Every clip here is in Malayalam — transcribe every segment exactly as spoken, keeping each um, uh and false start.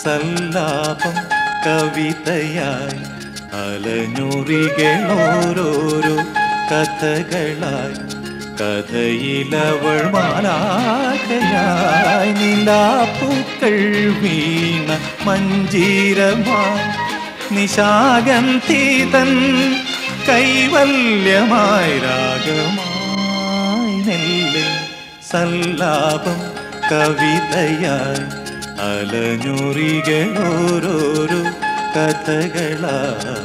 സല്ലാപം കവിതയായി അലഞ്ഞുറികളോരോരോ കഥകളായി കഥയിലവൾ മാലാഖയായി നിലാപ്പൂക്കൾ വീണ മഞ്ജീരമായി നിശാഗന്ധിതൻ കൈവല്യമായി രാഗമായി നെല്ല് സല്ലാപം കവിതയായി അലഞ്ഞുറികളോരോരോ കഥകളായി.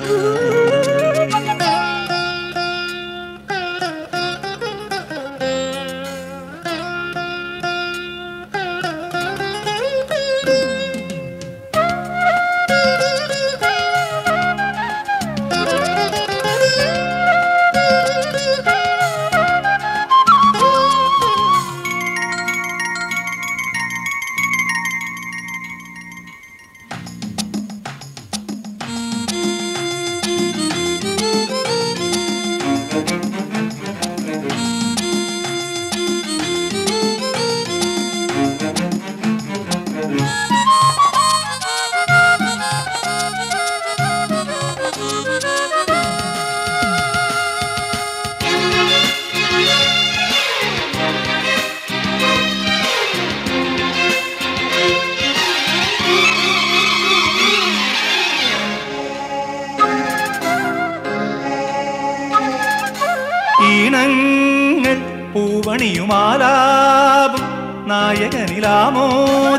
ഈണങ്ങൾ പൂവണിയുമാലാപം നായകനിലാമോദ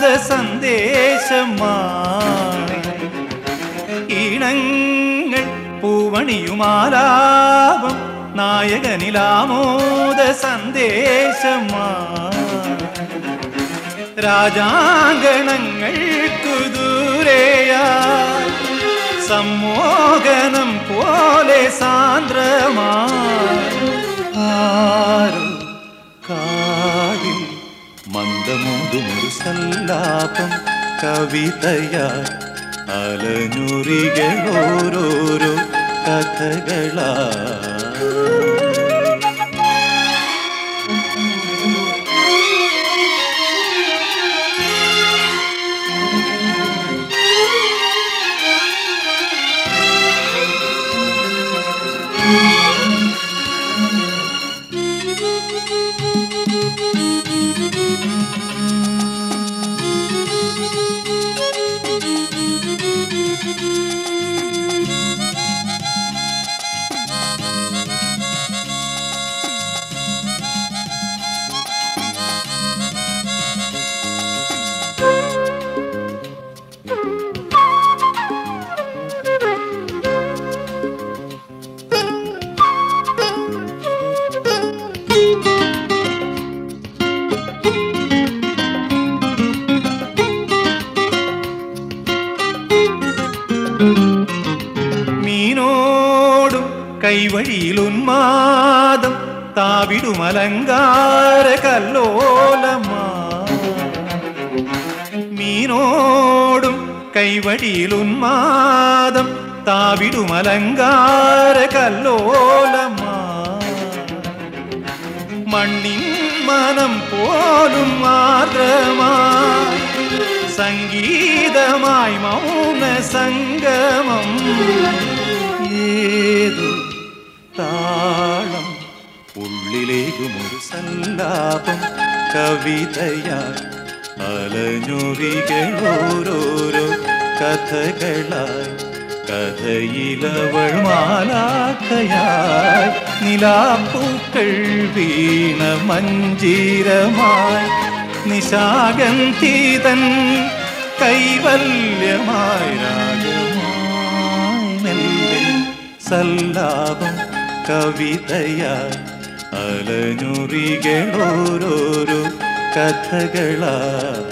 സന്ദേശമായി. ഈണങ്ങൾ പൂവണിയുമാലാപം നായകനിലാമോദ സന്ദേശമായി. രാജാങ്കണങ്ങൾക്കു ദൂരെയായി സമ്മോഹനം പോലെ സാന്ദ്രമായി ആരോ കാതിൽ മന്ദമോതുമൊരു സല്ലാപം കവിതയായി അലഞ്ഞുറികളോരോരോ കഥകളായി. മീനോടും കൈവഴിയിൽ ഉന്മാദം താവിടുമലങ്കാര കല്ലോലമാ. മീനോടും കൈവഴിയിൽ ഉന്മാദം താവിടുമലങ്കാര കല്ലോലമാ. മണ്ണിൻ മനം പോലും ആർദ്രമായി സംഗീതമായി മൗന സംഗമം. ഏതു താളം ഉള്ളിലേക്കുമൊരു സല്ലാപം കവിതയായി അലഞ്ഞുറികളോരോരോ കഥകളായി കഥയിലവൾ മാലാഖയായി നിലാപ്പൂക്കൾ വീണ മഞ്ജീരമായി നിശാഗന്ധിതൻ കൈവല്യമായി രാഗമായി മെല്ലെ സല്ലാപം കവിതയായി അലഞ്ഞുറികളോരോരോ കഥകളായി.